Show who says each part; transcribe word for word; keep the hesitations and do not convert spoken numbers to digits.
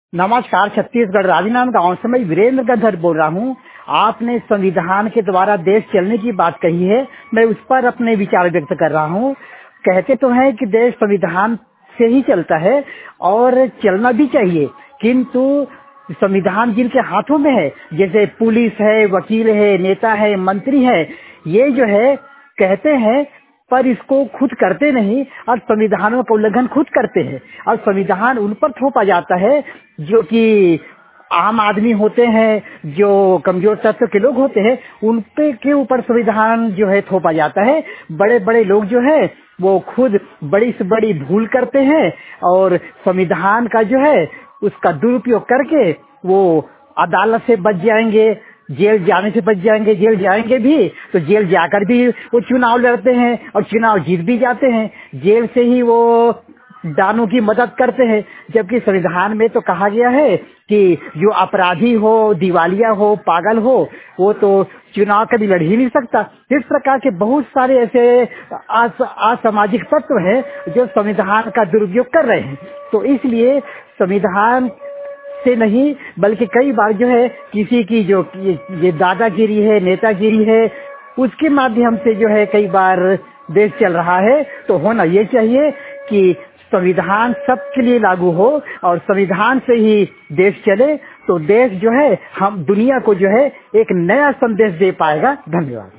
Speaker 1: नमस्कार। छत्तीसगढ़ राजनांद गांव से मैं वीरेंद्र गंधर बोल रहा हूँ। आपने संविधान के द्वारा देश चलने की बात कही है, मैं उस पर अपने विचार व्यक्त कर रहा हूँ। कहते तो हैं कि देश संविधान से ही चलता है और चलना भी चाहिए, किंतु संविधान जिनके हाथों में है, जैसे पुलिस है, वकील है, नेता है, मंत्री है, ये जो है कहते हैं पर इसको खुद करते नहीं और संविधानों का उल्लंघन खुद करते हैं और संविधान उन पर थोपा जाता है जो कि आम आदमी होते हैं, जो कमजोर तत्व के लोग होते हैं, उन पे के ऊपर संविधान जो है थोपा जाता है। बड़े बड़े लोग जो है वो खुद बड़ी से बड़ी भूल करते हैं और संविधान का जो है उसका दुरुपयोग करके वो अदालत से बच जाएंगे, जेल जाने से बच जाएंगे। जेल जाएंगे भी तो जेल जाकर भी वो चुनाव लड़ते हैं और चुनाव जीत भी जाते हैं। जेल से ही वो दानों की मदद करते हैं, जबकि संविधान में तो कहा गया है कि जो अपराधी हो, दिवालिया हो, पागल हो, वो तो चुनाव कभी लड़ ही नहीं सकता। इस प्रकार के बहुत सारे ऐसे असामाजिक तत्व हैं जो संविधान का दुरुपयोग कर रहे हैं। तो इसलिए संविधान से नहीं बल्कि कई बार जो है किसी की जो ये दादागिरी है, नेतागिरी है, उसके माध्यम से जो है कई बार देश चल रहा है। तो होना ये चाहिए कि संविधान सबके लिए लागू हो और संविधान से ही देश चले, तो देश जो है हम दुनिया को जो है एक नया संदेश दे पाएगा। धन्यवाद।